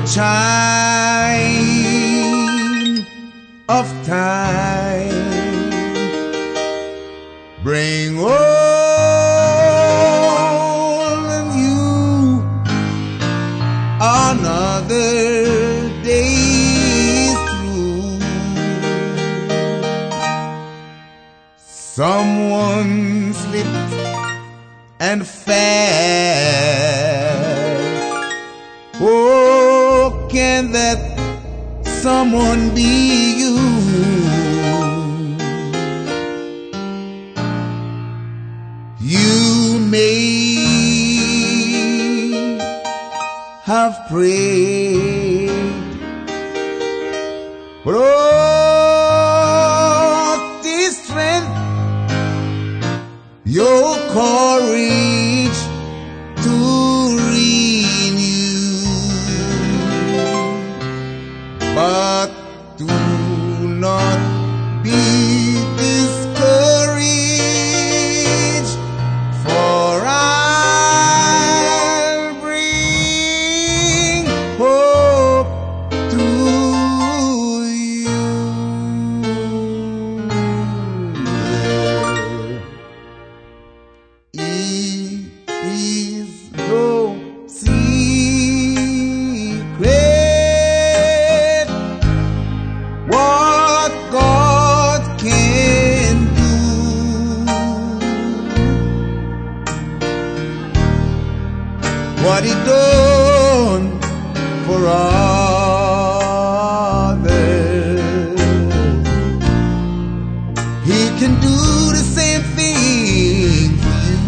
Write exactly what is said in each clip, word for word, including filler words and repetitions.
chime of time bring old and new another day through. Someone slipped and fell. Oh, can that someone be you? You may have prayed, but oh, the strength, your courage to renew. But do not be discouraged, for I'll bring hope to you. It is no secret what God can do. What He done for others, He can do the same thing for you.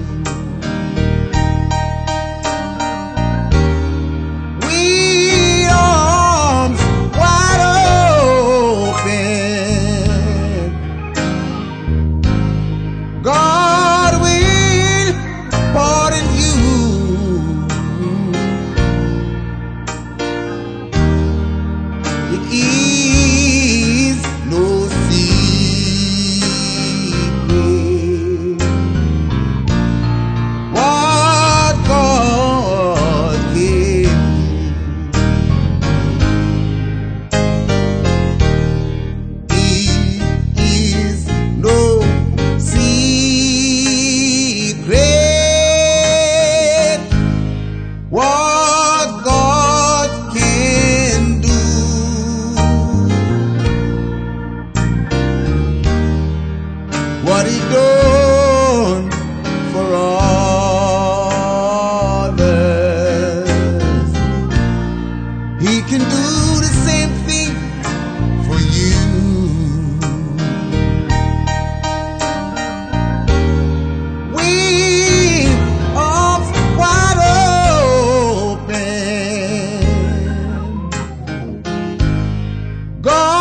We arms wide open, God will pardon you. It is no secret what God can do. It is no secret what God can do. What He done for others, He can do the same thing for you. With arms wide open, God